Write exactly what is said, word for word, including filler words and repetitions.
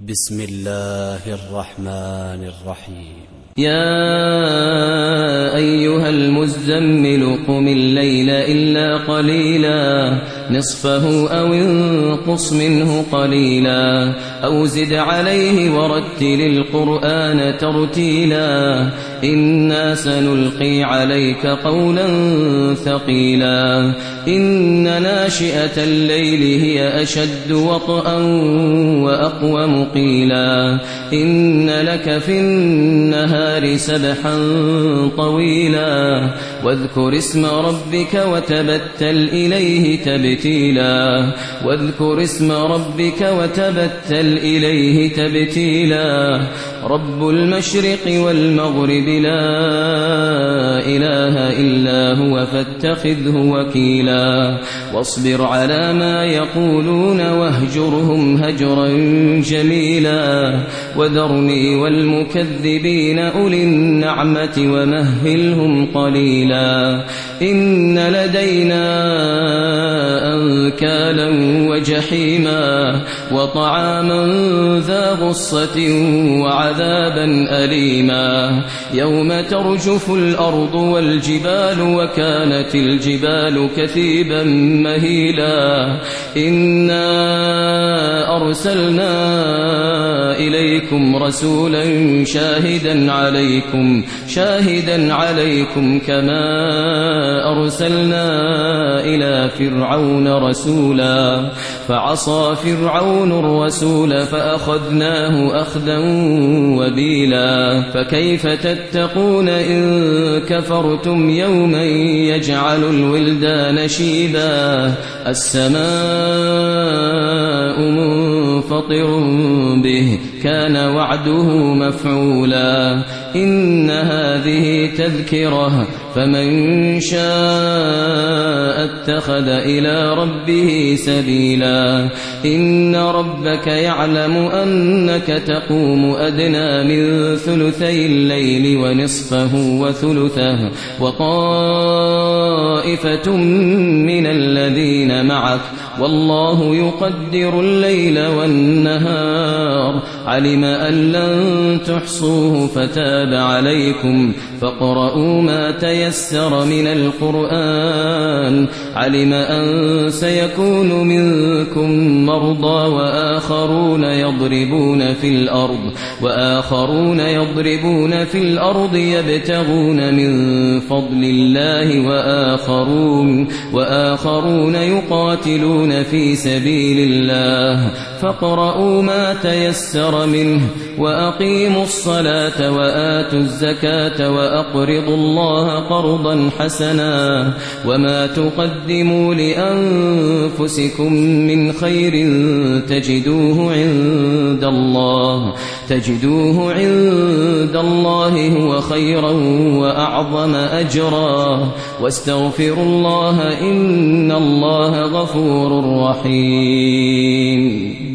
بسم الله الرحمن الرحيم. يا أيها المزمل قم الليل إلا قليلا نصفه أو انقص منه قليلا أو زد عليه ورتل القرآن ترتيلا إنا سنلقي عليك قولا ثقيلا إن ناشئة الليل هي أشد وطئا وأقوم قيلا إن لك في النهار سبحا طويلا واذكر اسم ربك وتبتل إليه تبتيلا واذكر اسم ربك وتبتل إليه تبتيلا رب المشرق والمغرب لا إله إلا هو فاتخذه وكيلا واصبر على ما يقولون واهجرهم هجرا جميلا وذرني والمكذبين أولي النعمة ومهلهم قليلا إن لدينا أنكالا وجحيما وطعاما ذا غصة وعذابا أليما يوم ترجف الأرض والجبال وكانت الجبال كثيبا مهيلا إنا أرسلنا إليكم رسولا شاهدا عليكم شاهدا عليكم كما أرسلنا إلى فرعون رسولا فعصى فرعون الرسول فأخذناه أخذا وبيلا فكيف تتقون إن كفرتم يوما يجعل الولدان شيبا السماء منفطر به كان وعده مفعولا إن هذه تذكرة فمن شاء اتخذ إلى ربه سبيلا إن ربك يعلم أنك تقوم أدنى من ثلثي الليل ونصفه وثلثه وطائفة من الذين معك والله يقدر الليل والنهار علم أن لن تحصوه فتاب عليكم فاقرؤوا ما تيسر من القرآن علم أن سيكون منكم مرضى وآخرون يضربون في الأرض وآخرون يضربون في الأرض يبتغون من فضل الله وآخرون وآخرون يقاتلون في سبيل الله فاقرؤوا ما تيسر منه وأقيموا الصلاة وآتوا الزكاة وأقرضوا الله قرضا حسنا وما تقدموا لأنفسكم من خير تجدوه عند الله تجدوه عند الله هو خيرا وأعظم أجرا واستغفروا الله إن الله غفور رحيم.